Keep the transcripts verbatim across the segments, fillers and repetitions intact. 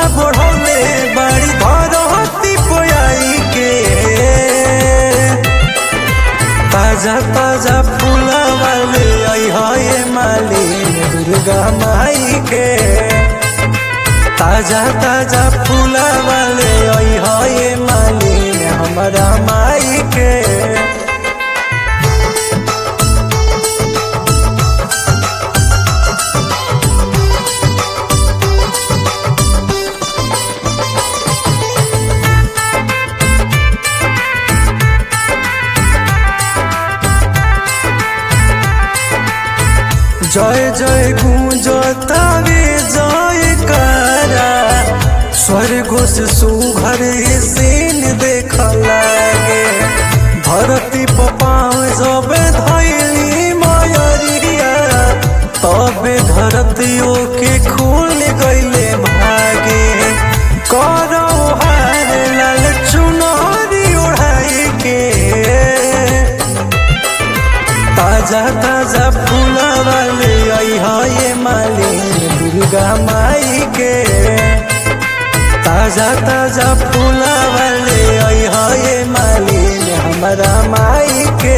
बढ़ौले बाड़ी धरती पोयाई के। ताजा ताजा फूला वाले आई है मालिन दुर्गा माई के। ताजा ताजा फूला वाले आई है मालिन हमारा माई के। जय जय गूंजतावे जय कारा स्वर्ग से सुघर सीन देख लागे। धरती पर पाँव जब धैली मयरिया तबे धरतियों के खुल गईले भागे। करो हार लाल चुनरी उड़ाई के। ताजा ताजा फूला वाले आई है मालिन दुर्गा माई के। ताजा ताजा फूला वाले आई है मालिन हमारा माई के।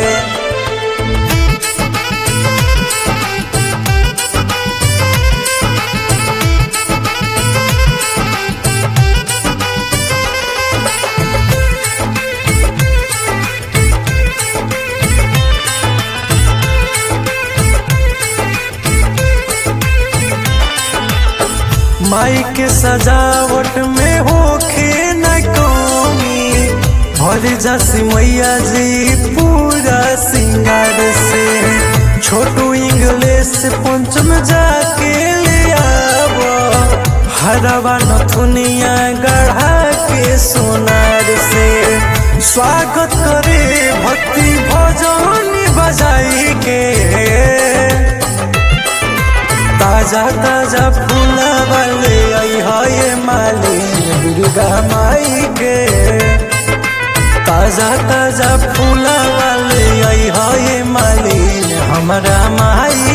माई के सजावट में होखे न कमी भर जासी मैया जी पूरा सिंगार से। छोटू इंग्लिश पंचम जाके ले आव हरवा नथुनिया गढ़ा के सोनार से। स्वागत करे भक्ति भजन बजाई के। ताजा ताजा फूला वाले आई है मालिन दुर्गा माई के। ताजा ताजा फूला वाले आई है मालिन हमारा माई